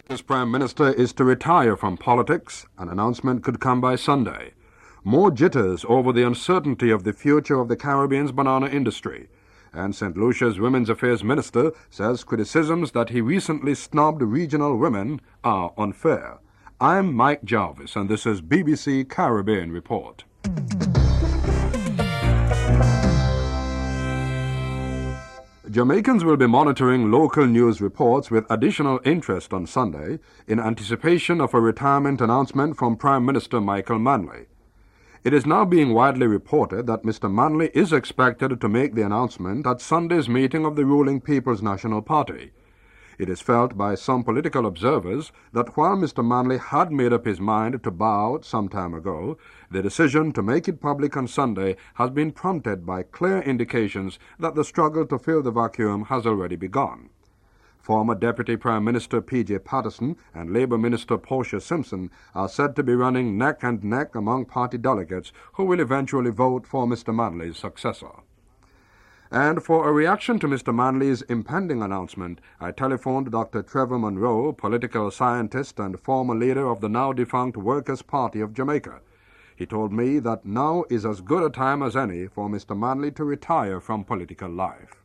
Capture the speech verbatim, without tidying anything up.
Jamaica's Prime Minister is to retire from politics. An announcement could come by Sunday. More jitters over the uncertainty of the future of the Caribbean's banana industry. And Saint Lucia's Women's Affairs Minister says criticisms that he recently snubbed regional women are unfair. I'm Mike Jarvis, and this is B B C Caribbean Report. Jamaicans will be monitoring local news reports with additional interest on Sunday in anticipation of a retirement announcement from Prime Minister Michael Manley. It is now being widely reported that Mister Manley is expected to make the announcement at Sunday's meeting of the ruling People's National Party. It is felt by some political observers that while Mister Manley had made up his mind to bow out some time ago, the decision to make it public on Sunday has been prompted by clear indications that the struggle to fill the vacuum has already begun. Former Deputy Prime Minister P J Patterson and Labour Minister Portia Simpson are said to be running neck and neck among party delegates who will eventually vote for Mister Manley's successor. And for a reaction to Mister Manley's impending announcement, I telephoned Doctor Trevor Monroe, political scientist and former leader of the now-defunct Workers' Party of Jamaica. He told me that now is as good a time as any for Mister Manley to retire from political life.